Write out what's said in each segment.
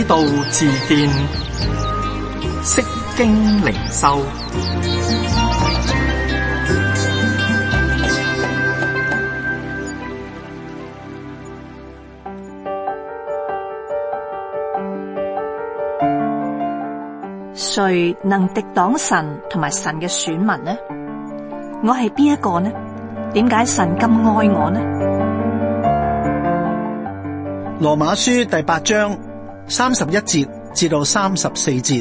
道自辯，釋經靈修。 誰能敵擋神同埋神嘅選民呢？我係邊一個呢？點解神咁愛我呢？ 羅馬書第8章31節至到34節，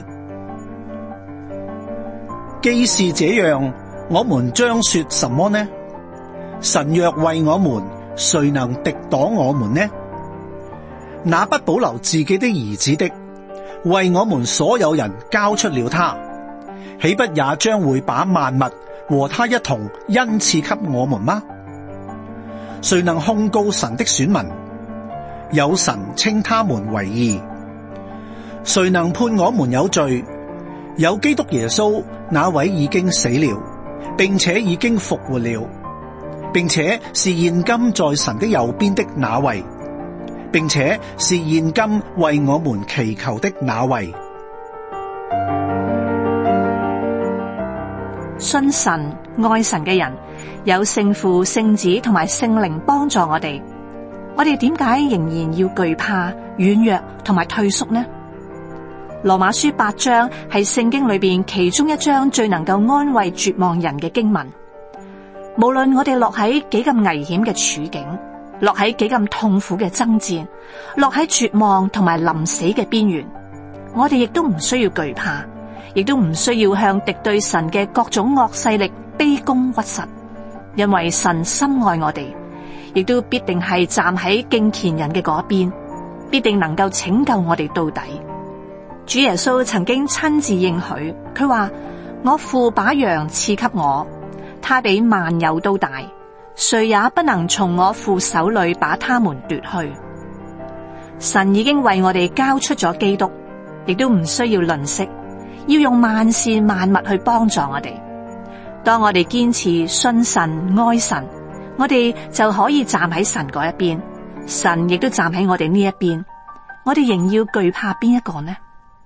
既是這樣，我們將說什麼呢？神若為我們，誰能敵擋我們呢？那不保留自己的兒子的，為我們所有人交出了他，豈不也將會把萬物和他一同恩賜給我們嗎？誰能控告神的選民？有神稱他們為義。誰能判我們有罪？有基督耶穌，那位已經死了，並且已經復活了，並且是現今在神的右邊的那位，並且是現今為我們祈求的那位。 信神愛神嘅人，有聖父、聖子同埋聖靈幫助我哋。我哋點解仍然要懼怕、軟弱同埋退縮呢？羅馬書8章係聖經裏邊其中一章最能夠安慰絕望人嘅經文。無論我哋落喺幾咁危險嘅處境，落喺幾咁痛苦嘅爭戰，落喺絕望同埋臨死嘅邊緣，我哋亦都唔需要懼怕，亦都唔需要向敵對神嘅各種惡勢力卑躬屈膝，因為神深愛我哋，亦都必定係站喺敬虔人嘅嗰邊，必定能夠拯救我哋到底。主耶穌曾經親自應許，佢話：我父把羊賜給我，他比萬有都大，誰也不能從我父手裏把他們奪去。神已經為我哋交出咗基督，亦都唔需要吝嗇，要用萬事萬物去幫助我哋。當我哋堅持信神愛神，我哋就可以站喺神嗰一邊，神亦都站喺我哋呢一邊。我哋仍要懼怕邊一個呢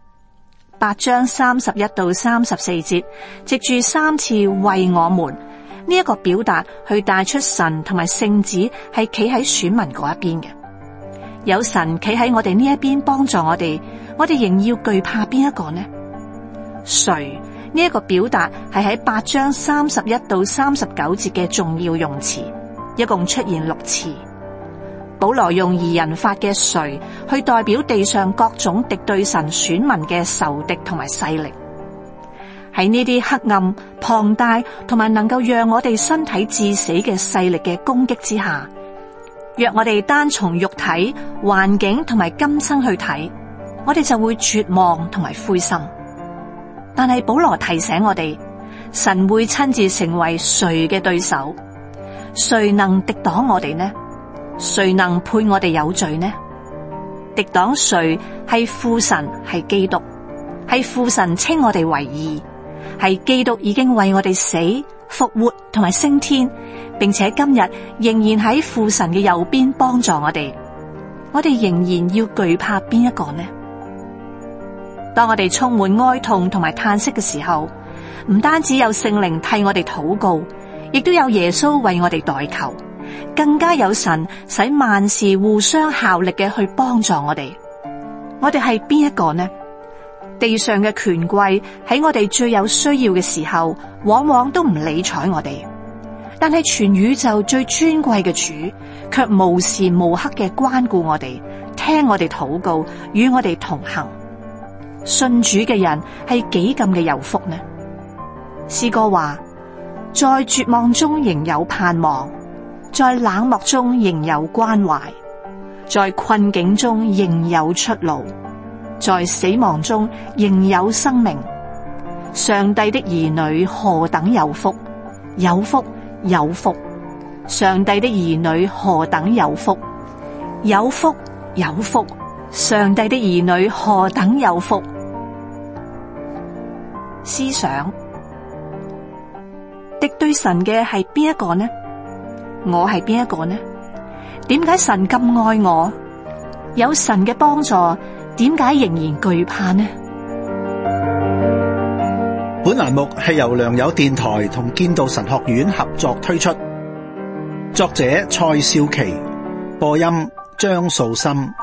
？8章31到34節，藉住3次為我們呢一個表達，去帶出神同埋聖子係企喺選民嗰一邊嘅。有神企喺我哋呢一邊幫助我哋仍要懼怕邊一個呢？誰呢一個表達係喺8章31到39節嘅重要用詞，一共出現6次。保羅用擬人法嘅誰去代表地上各種敵對神選民嘅仇敵同埋勢力。喺呢啲黑暗、龐大同埋能夠讓我哋身體致死嘅勢力嘅攻擊之下，若我哋單從肉體、環境同埋今生去睇，我哋就會絕望同埋灰心。但係保羅提醒我哋，神會親自成為誰嘅對手？誰能敵擋我哋呢？誰能判我哋有罪呢？敵擋誰？係父神，係基督，係父神稱我哋為義，係基督已經為我哋死、復活同埋升天，並且今日仍然喺父神嘅右邊幫助我哋。我哋仍然要懼怕邊一個呢？當我哋充滿哀痛同埋嘆息嘅時候，唔單止有聖靈替我哋禱告，亦都有耶穌為我哋代求，更加有神使萬事互相效力嘅去幫助我哋。我哋係邊一個呢？地上嘅權貴喺我哋最有需要嘅時候，往往都唔理睬我哋，但係全宇宙最尊貴嘅主，卻無時無刻嘅關顧我哋，聽我哋禱告，與我哋同行。信主嘅人係幾咁嘅有福呢？詩歌話：在絕望中仍有盼望，在冷漠中仍有關懷，在困境中仍有出路，在死亡中仍有生命。上帝的兒女何等有福！有福，有福！上帝的兒女何等有福！有福，有福！上帝的兒女何等有福！思想，敵對神嘅係邊一個呢？我係邊一個呢？點解神咁愛我？有神嘅幫助， 點解仍然懼怕呢？ 本欄目係由良友電台同建道神學院合作推出，作者蔡少琪，播音張素心。